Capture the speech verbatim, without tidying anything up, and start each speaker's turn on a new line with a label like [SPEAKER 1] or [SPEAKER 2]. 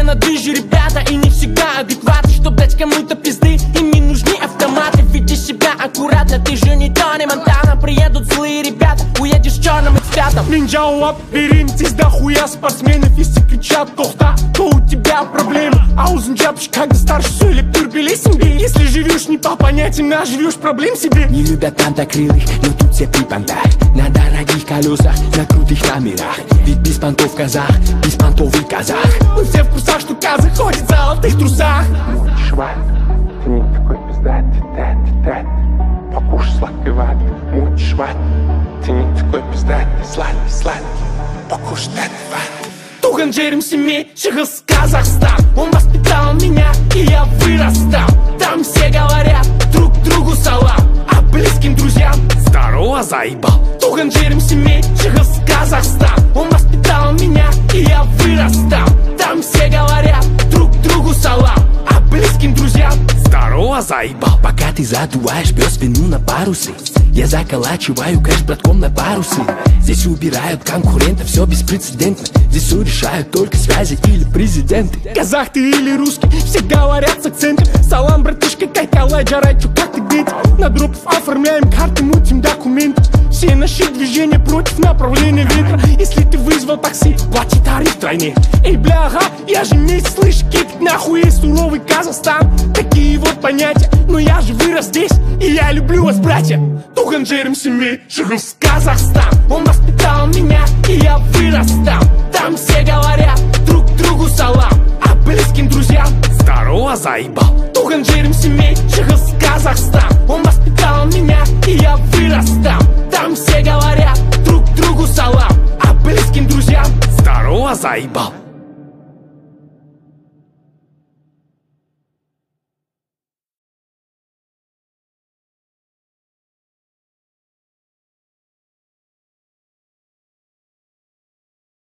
[SPEAKER 1] все на движе, ребята, и не всегда адекватны. Чтоб дать кому-то пизды, им не нужны автоматы. Веди себя аккуратно, ты же не Тони Монтана. Приедут злые ребята, уедешь черным и цветом.
[SPEAKER 2] Мен жауап берейін, здесь дохуя спортсменов. Если кричат тохта, то у тебя проблемы. Аузын жапшы, когда старше сөйлеп терпелесің бе? Если живешь не по понятиям, а живешь проблем себе.
[SPEAKER 3] Не любят пантокрылых, но тут все при понтах. На дорогих колесах, на крутых номерах. Ведь без понтов казах, без понтов и казах.
[SPEAKER 2] Мы все в курсах, что казах ходит в золотых трусах.
[SPEAKER 4] Шват, ты не такой пиздатый, тет, тет. Покушай сладкой ваты, муть шват. Ты не такой пиздатый, сладкий, сладкий. Покушай тет, ваты.
[SPEAKER 1] Тухан Джерем семей, Чехос, Казахстан. Он воспитал меня, и я вырастал. Там все говорят друг другу салам, а близким друзьям здорово, заебал. Тухан Джерем семей, Чехос, Казахстан. Он воспитал меня, и я вырастал. Там все говорят друг другу салам, а близким друзьям здорово, заебал.
[SPEAKER 3] Пока ты задуваешь пес вину на парусы, я заколачиваю кэш братком на парусы. Здесь убирают конкурентов, все беспрецедентно. Здесь все решают только связи или президенты.
[SPEAKER 2] Казах ты или русский, все говорят с акцентом. Салам, братишка, кайкалай, джарай, чё, как ты где? На дропов оформляем карты, мутим документы. Все наши движения против направления ветра. Если ты вызвал такси, плати тариф тройне. Эй, бля, ага, я же не слышу, кикать нахуй есть суровый Казахстан. Такие вот понятия, но я же вырос здесь, и я люблю вас, братья. Тухан Джерем семей, Чехос, Казахстан. Он воспитал меня, и я вырастал. Там все говорят друг другу салам, а близким друзьям здорово, заебал. Тухан Джерем семей, Чехос, Казахстан. Он воспитал меня, и я вырастал. Там все говорят друг другу салам, а близким друзьям здорово, заебал.